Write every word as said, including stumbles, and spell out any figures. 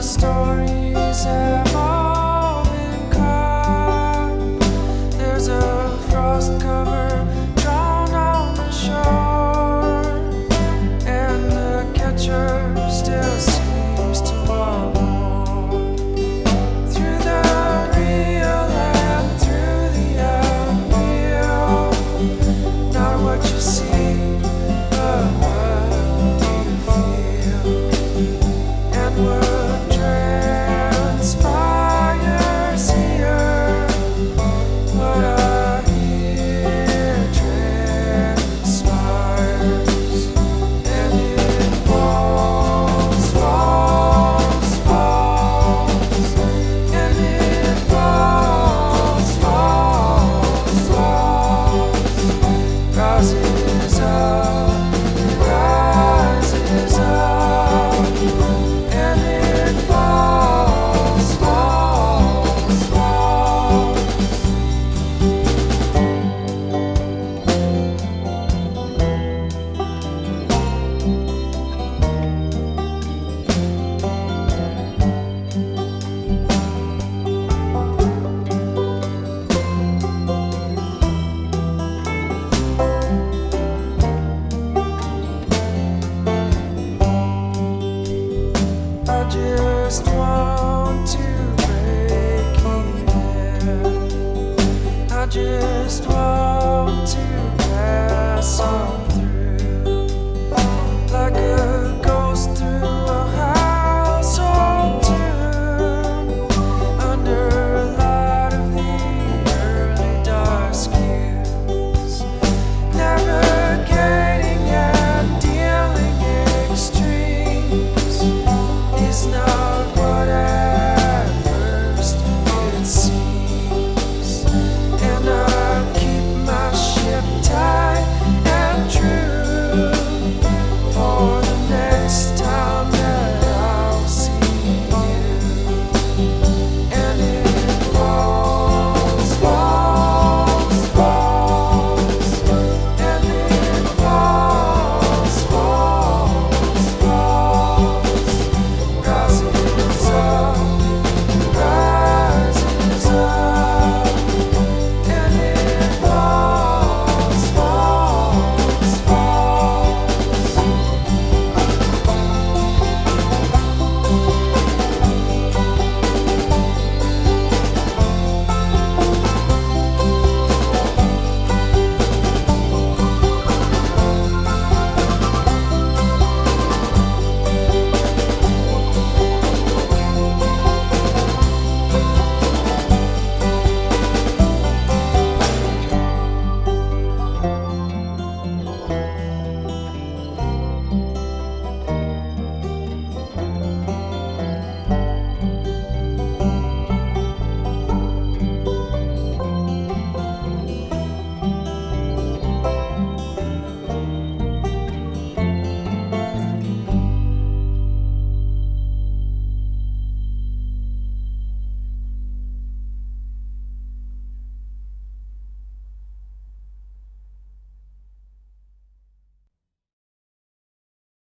stories have all been caught. There's a frost cover drawn on the shore, and the catcher still seems to wallow through the real and through the unreal. Not what you see, but what you feel, and what transpires here, what I hear transpires, and it falls, falls, falls, and it falls, falls, falls, rises up, rises up, and it falls, falls, falls. I just want to break even. I just want to pass on.